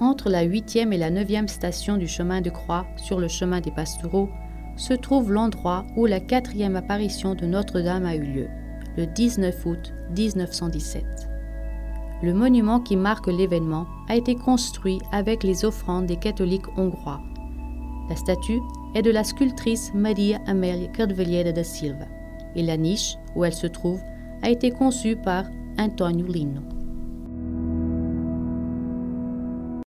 Entre la 8e et la 9e station du chemin de croix sur le chemin des Pastoureaux se trouve l'endroit où la 4e apparition de Notre-Dame a eu lieu, le 19 août 1917. Le monument qui marque l'événement a été construit avec les offrandes des catholiques hongrois. La statue est de la sculptrice Maria Amélia Carvalheira da Silva et la niche où elle se trouve a été conçue par António Lino.